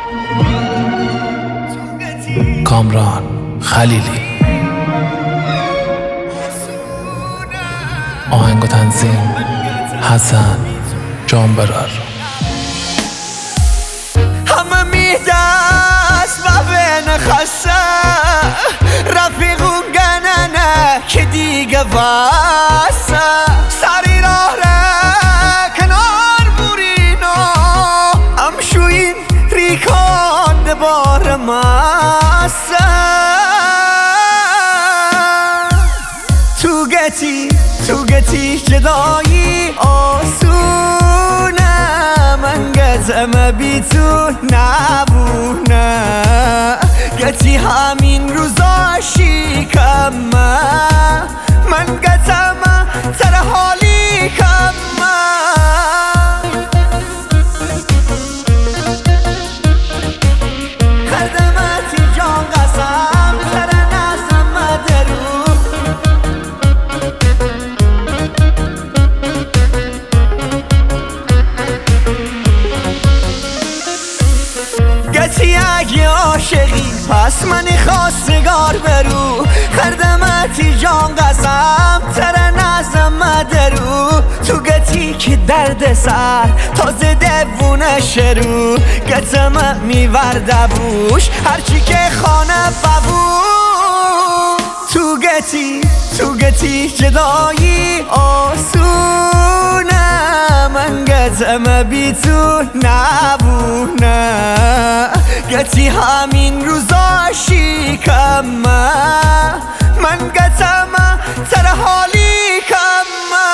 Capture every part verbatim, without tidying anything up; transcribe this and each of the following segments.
کامران خلیلی. آهنگ و تنظیم حسن جانبرار. همه میدست و به نخسته رفیقون گننه که دیگه واسه سری راه ره کنار بورینا امشوین ریکان بار ماسه تو گتی تو گتی جدایی آسونه من گزم بی تو نبونه گتی همین روزا شیکمه من گزم سر حالی کمه خدمتی جان قسم سر نزم درو گتی اگه عاشقی پس من خواستگار برو خردمتی جان قسم تر نزم درو تو گتی که درد سر تازه دوونه شروع گتم میورده بوش هرچی که خانه ببو تو گتی تو گتی جدایی آسونه من گتم بی تو نبونه گتی همین روزا شیکمه من گتم سر حالی کمه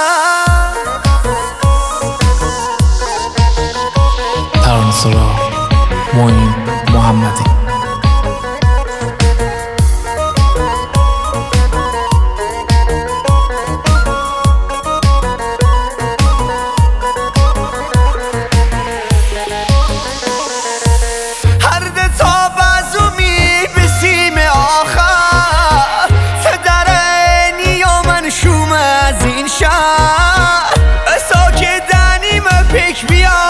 ترانه سرا معین محمدی. شوم از این شهر